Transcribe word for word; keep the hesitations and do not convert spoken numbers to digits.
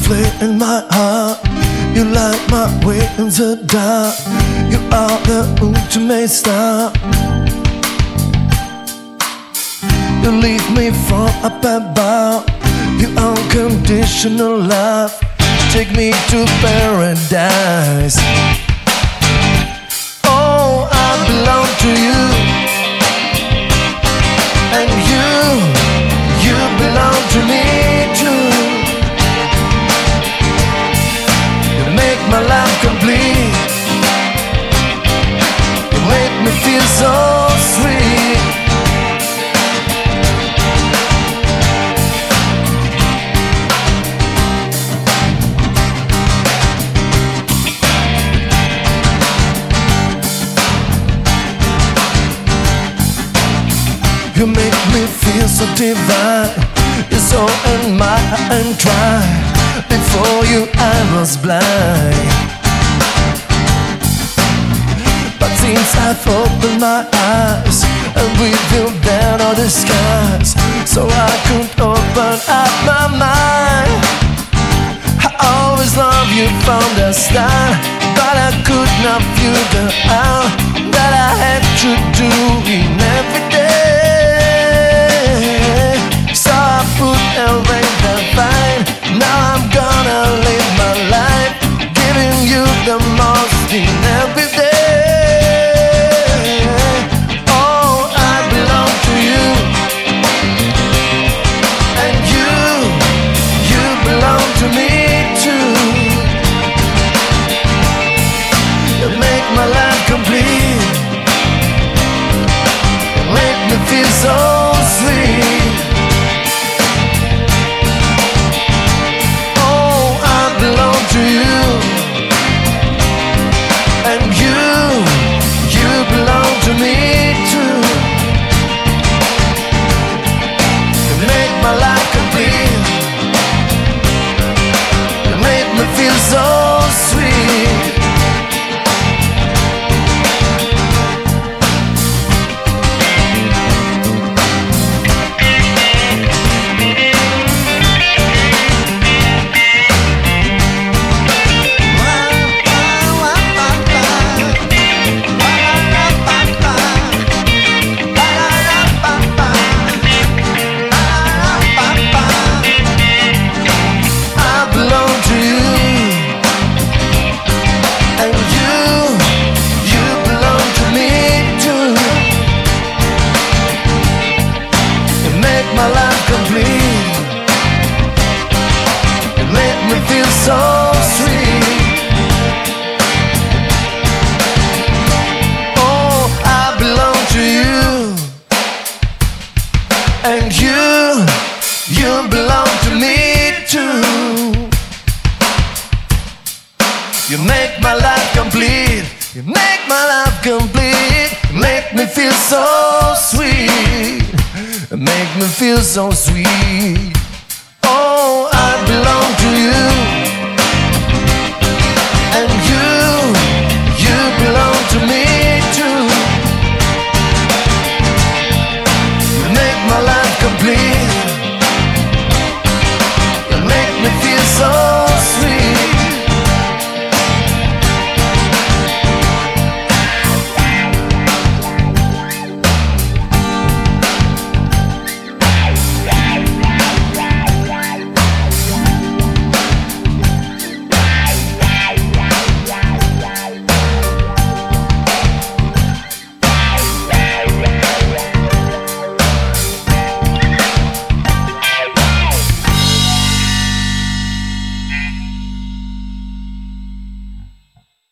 flame in my heart. You light my way in the dark. You are the ultimate star. You leave me from up above. Your unconditional love. Take me to paradise. Oh, I belong to you. And you, you belong to me too. You make my life complete. You make me feel so sweet. You make me feel so divine. You're so in my and try. Before you I was blind, but since I've opened my eyes and revealed down all the skies, so I could open up my mind. I always loved you from the start, but I could not figure out that I had to do it every day. So I put away the fight. Now I'm gonna live my life, giving you the most in every day. Oh, I belong to you. And you, you belong to me too. You make my life complete. You make me feel so sweet. To you, and you, you belong to me too. You make my life complete. You make me feel so sweet. My life complete. It made me feel so sweet. Oh, I belong to you, and you, you belong to me too. You make my life complete. You make my life complete. You make me feel so sweet. Make me feel so sweet. Oh, I belong to you.